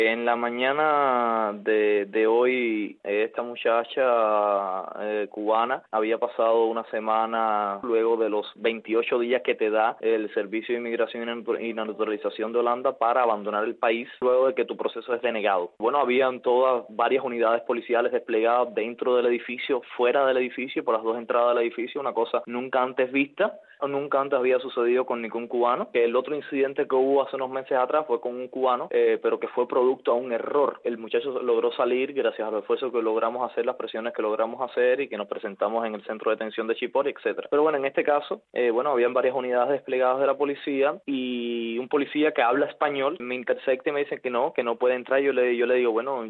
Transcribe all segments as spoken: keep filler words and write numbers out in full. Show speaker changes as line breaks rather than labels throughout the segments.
En la mañana de, de hoy, esta muchacha eh, cubana había pasado una semana luego de los veintiocho días que te da el Servicio de Inmigración y Naturalización de Holanda para abandonar el país luego de que tu proceso es denegado. Bueno, habían todas varias unidades policiales desplegadas dentro del edificio, fuera del edificio, por las dos entradas del edificio, una cosa nunca antes vista. Nunca antes había sucedido con ningún cubano. El otro incidente que hubo hace unos meses atrás fue con un cubano, eh, pero que fue producto a un error. El muchacho logró salir gracias al esfuerzo que logramos hacer, las presiones que logramos hacer y que nos presentamos en el centro de detención de Chipori, etcétera. Pero bueno, en este caso, eh, bueno, habían varias unidades desplegadas de la policía y un policía que habla español me intersecta y me dice que no, que no puede entrar. Yo le, yo le digo, bueno,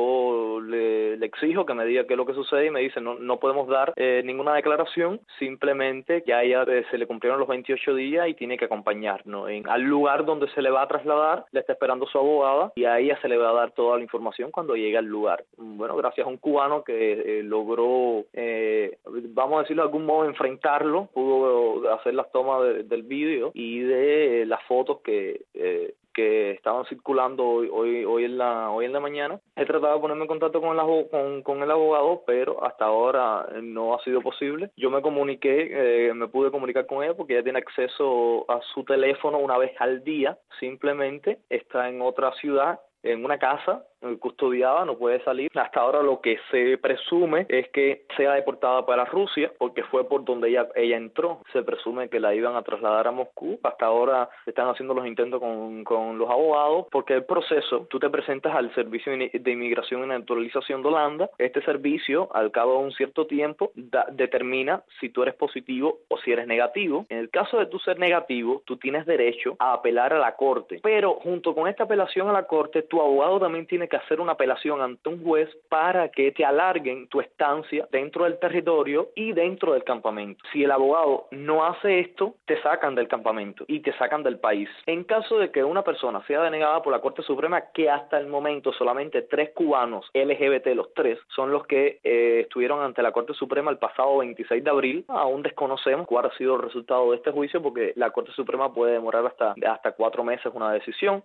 yo le, le exijo que me diga qué es lo que sucede y me dice, no, no podemos dar eh, ninguna declaración, simplemente ya ella eh, se le cumplieron los veintiocho días y tiene que acompañarnos en, al lugar donde se le va a trasladar. Le está esperando su abogada y a ella se le va a dar toda la información cuando llegue al lugar. Bueno, gracias a un cubano que eh, logró, eh, vamos a decirlo de algún modo, enfrentarlo, pudo hacer las tomas de, del vídeo y de eh, las fotos que eh, que estaban circulando hoy hoy hoy en la hoy en la mañana. He tratado de ponerme en contacto con el, abog- con, con el abogado, pero hasta ahora no ha sido posible. Yo me comuniqué, eh, me pude comunicar con ella porque ella tiene acceso a su teléfono una vez al día. Simplemente está en otra ciudad, en una casa custodiada, no puede salir. Hasta ahora lo que se presume es que sea deportada para Rusia, porque fue por donde ella ella entró. Se presume que la iban a trasladar a Moscú. Hasta ahora están haciendo los intentos con, con los abogados, porque el proceso, tú te presentas al Servicio de Inmigración y Naturalización de Holanda. Este servicio, al cabo de un cierto tiempo, da, determina si tú eres positivo o si eres negativo. En el caso de tú ser negativo, tú tienes derecho a apelar a la corte, pero junto con esta apelación a la corte, tu abogado también tiene que hacer una apelación ante un juez para que te alarguen tu estancia dentro del territorio y dentro del campamento. Si el abogado no hace esto, te sacan del campamento y te sacan del país. En caso de que una persona sea denegada por la Corte Suprema, que hasta el momento solamente tres cubanos L G B T, los tres, son los que eh, estuvieron ante la Corte Suprema el pasado veintiséis de abril, aún desconocemos cuál ha sido el resultado de este juicio porque la Corte Suprema puede demorar hasta, hasta cuatro meses una decisión.